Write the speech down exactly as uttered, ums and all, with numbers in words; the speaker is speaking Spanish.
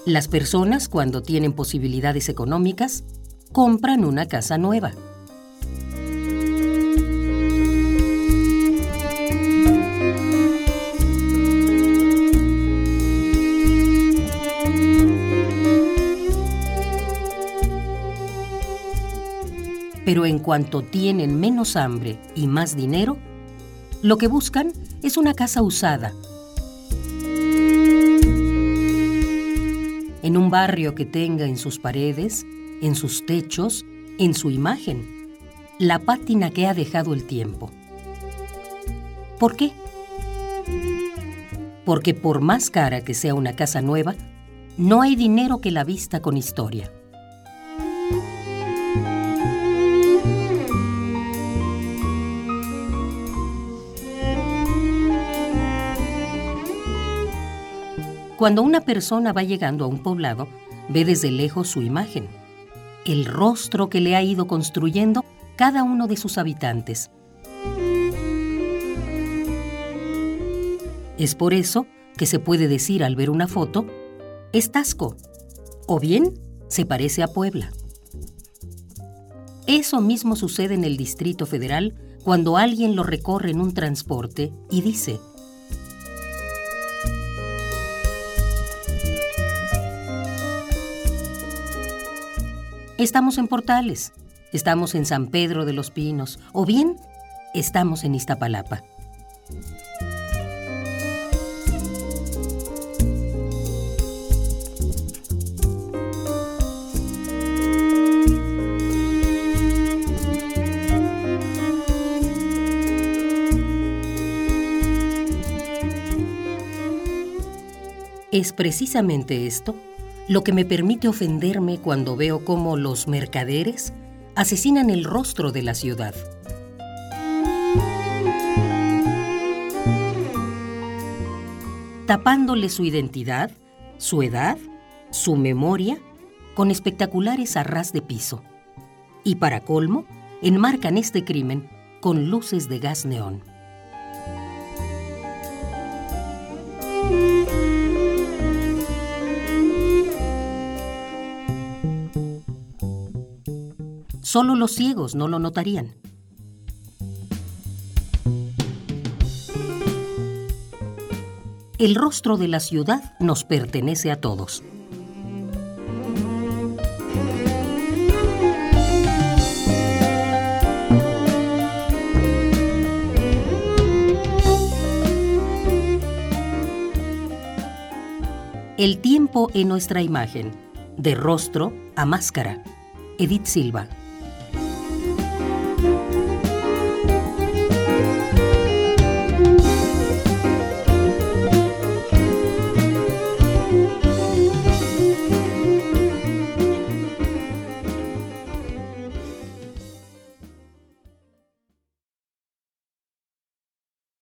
Las personas, cuando tienen posibilidades económicas, compran una casa nueva. Pero en cuanto tienen menos hambre y más dinero, lo que buscan es una casa usada, en un barrio que tenga en sus paredes, en sus techos, en su imagen, la pátina que ha dejado el tiempo. ¿Por qué? Porque por más cara que sea una casa nueva, no hay dinero que la vista con historia. Cuando una persona va llegando a un poblado, ve desde lejos su imagen, el rostro que le ha ido construyendo cada uno de sus habitantes. Es por eso que se puede decir al ver una foto, es Taxco, o bien se parece a Puebla. Eso mismo sucede en el Distrito Federal cuando alguien lo recorre en un transporte y dice: estamos en Portales, estamos en San Pedro de los Pinos, o bien estamos en Iztapalapa. Es precisamente esto lo que me permite ofenderme cuando veo cómo los mercaderes asesinan el rostro de la ciudad. Tapándole su identidad, su edad, su memoria, con espectaculares a ras de piso. Y para colmo, enmarcan este crimen con luces de gas neón. Solo los ciegos no lo notarían. El rostro de la ciudad nos pertenece a todos. El tiempo en nuestra imagen, de rostro a máscara. Edith Silva.